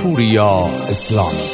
پوریا اسلامی.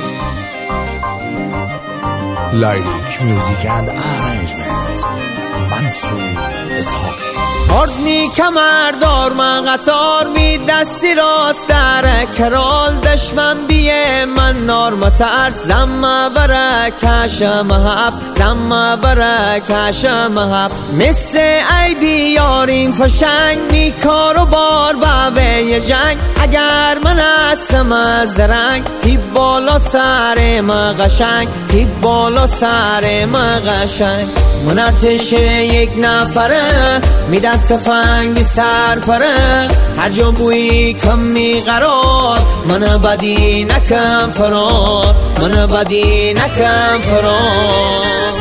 لیریک میوزیک اند ارنجمنت منصور اسحاقی. اردنی کمردار من قطار می دستی راست در کرال دشمن بیه من نار ترس زم برا کشم حبس زم برا کشم حبس مثل ای بیارین فشنگ می کار و بار به جنگ اگر من هستم از رنگ تیب بالا سر ما قشنگ تیب بالا سر ما قشنگ من ارتش یک نفره می دست فنگی سر پره هر جا بوی کم می قرار من بدی نکم فرار من بدی نکم فرار.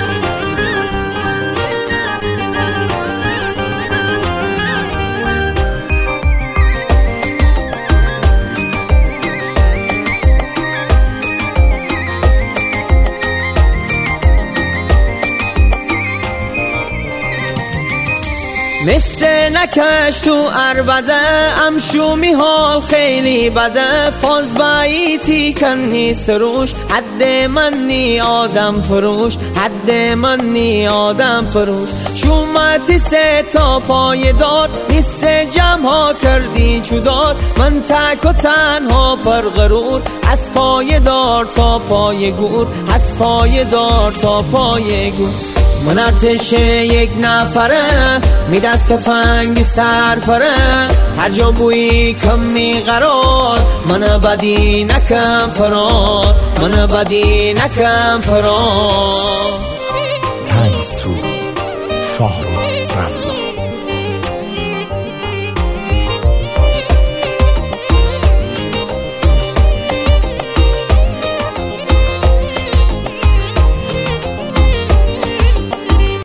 مثل نکش تو عربده امشومی حال خیلی بده فاز باییتی کنی سروش حد منی آدم فروش حد منی آدم فروش شومتی سه تا پای دار نیست جمع ها کردی چودار من تک و تنها پر غرور از پای دار تا پای گور از پای دار تا پای گور من ارتش یک نفره می دست فنگی سر پره هر جا بوی کم می قرار من بدی نکم فرار من بدی نکم فرار. تانکس تو شاهرخ رمضان.